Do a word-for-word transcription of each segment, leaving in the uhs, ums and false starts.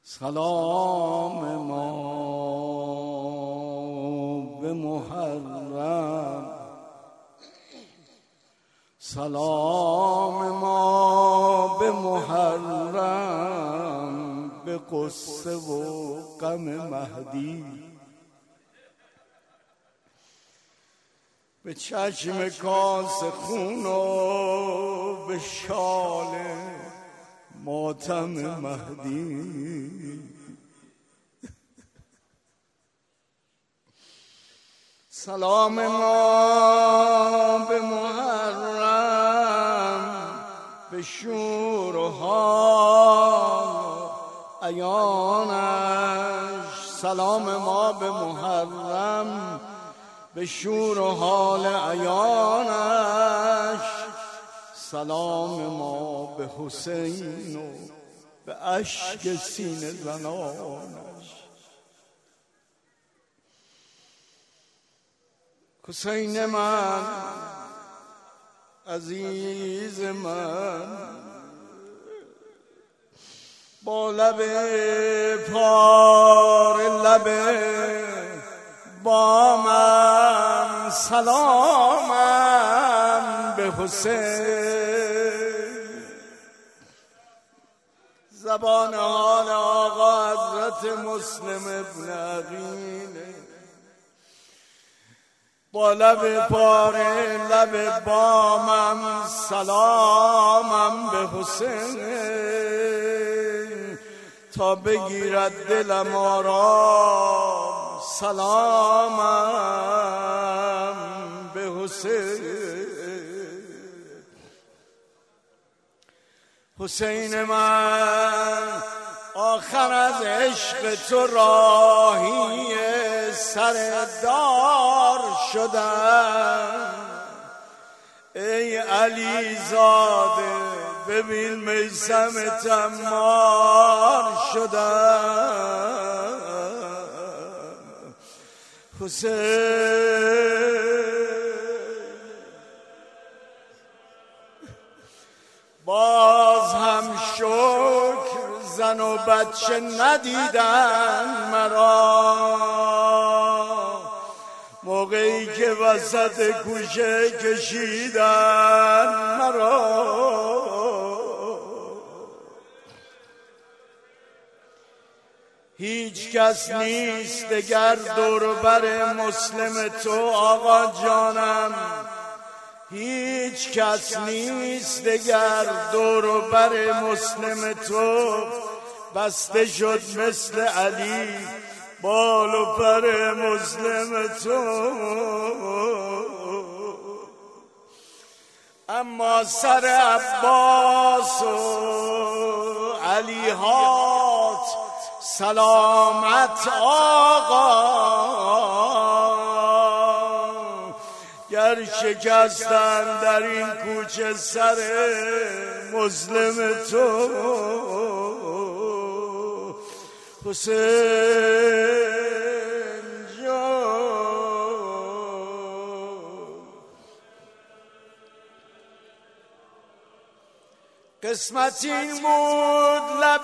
سلام ما به محرم، سلام ما به محرم، به قصه و غم مهدی، به چشم کاس خون و به شال ماتم مهدی. سلام ما به محرم، به شور و حال عیانش. سلام ما به محرم، به شور و حال عیانش. سلام ما به حسین و به اشک سینه زنانش. حسین من، عزیز من، با لب پار لب بامم، سلامم به حسین. زبان حال آقا حضرت مسلم ابن عقیله، با لب پاره لب بامم، سلامم به حسین. تا بگیرد دلم آرام، سلامم به حسین. حسین من، آخر از عشق تو راهی سردار شدم. ای علی زاده، ببین میثم تمار شدم. حسین باز هم شکر زن و بچه ندیدن مرا، موقعی که وسط کوچه کشیدن مرا. هیچ کس نیست دگر دور بر مسلم تو آقا جانم، هیچ کس نیست دگر دور بر مسلم تو. بسته شد مثل علی بال و پر مسلم تو. اما سر عباس و علی هات سلامت آقا، گر شکستن در این کوچه سر مسلم تو. حسین جان، قسمت این بود لب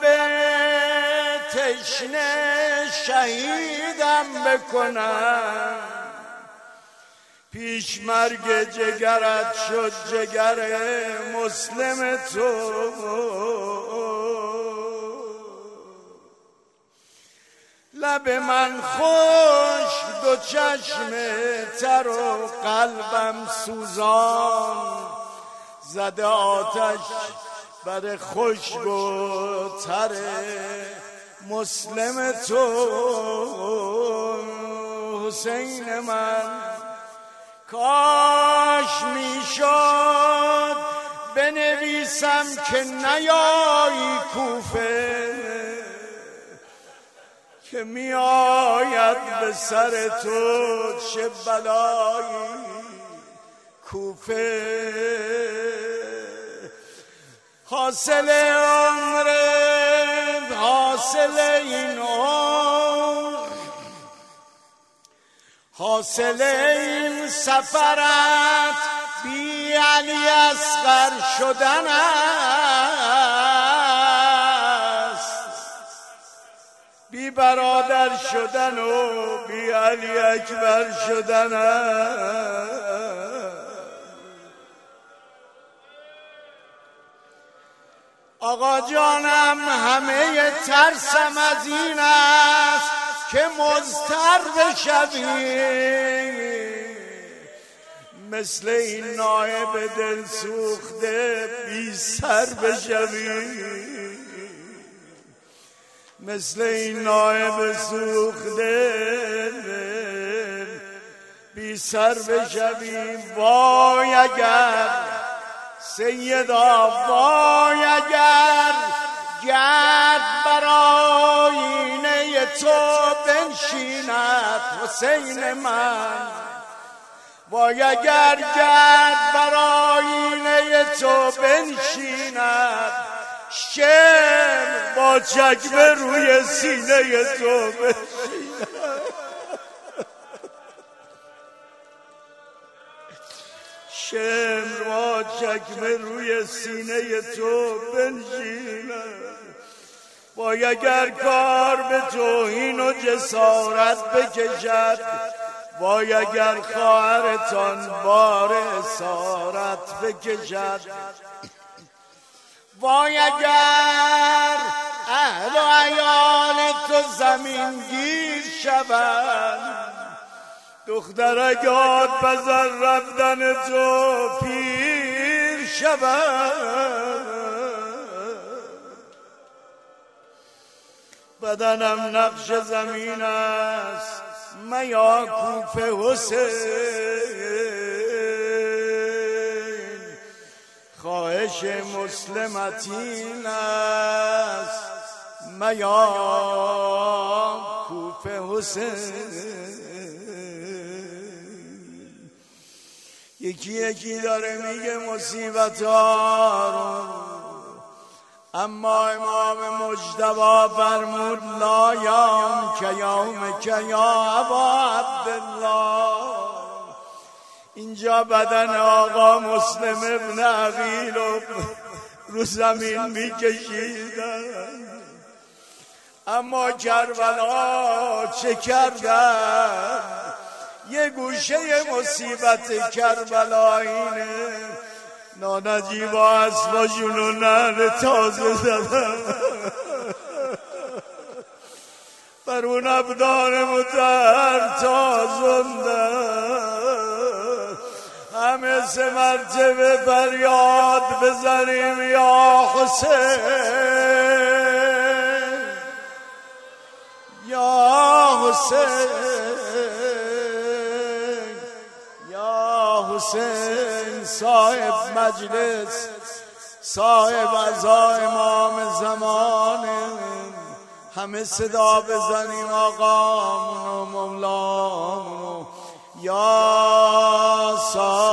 تشنه شهیدم بکنم. پیش مرگ جگرت شد جگر مسلم تو. لب من خوش، دو چشم تر و قلبم سوزان، زده آتش بر خشک و تر مسلم تو. حسین من، کاش میشد بنویسم که نیایی کوفه، که می آید به سر تو چه بلایی کوفه. حاصل عمر، حاصل این عمر، حاصل این سفرت بی علی اصغر شدن است. بی برادر شدن و بی علی اکبر شدن. آقا جانم همه ترسم از این است که مضطر بشوی، مثل این نایب دل سوخته بی سر بشوی، مثل این نایب سوخته بی سر بشوی. وای اگر سیدا، وای اگر گرد بر آیینه تو بنشیند حسین من، وای اگر گرد بر آیینه تو بنشیند، شمر با چکمه روی سینه تو بنشیند، شمر با چکمه روی سینه تو بنشیند. وای اگر کار به توهین و جسارت بکشد، وای اگر خواهرتان بار اسارت بکشد، وای اگر اهل و عیال تو زمین گیر شوند، دختر گاد پزر رفتن تو پیر شود. بدنم نقش زمین است میا کوفه حسین، خواهش مسلمتین است میا کوفه حسین. یکی یکی داره میگه مصیبت ها رو، اما امام مجتبی فرمود لا یوم که یوم که یا ابا عبدالله. اینجا بدن آقا مسلم ابن عقیل رو رو زمین میکشیدن، اما کربلا چه کردن؟ یه گوشه مصیبت کربلا اینه، نانجیبا اسباشون و نعل تازه زدن بر اون ابدان مطهر تازندن. همه سه مرتبه فریاد بزنیم یا حسین، یا حسین، یا حسین. صاحب مجلس، صاحب عزا، امام زمان، همه صدا بزنیم آقامون و مولامون، یا صاحب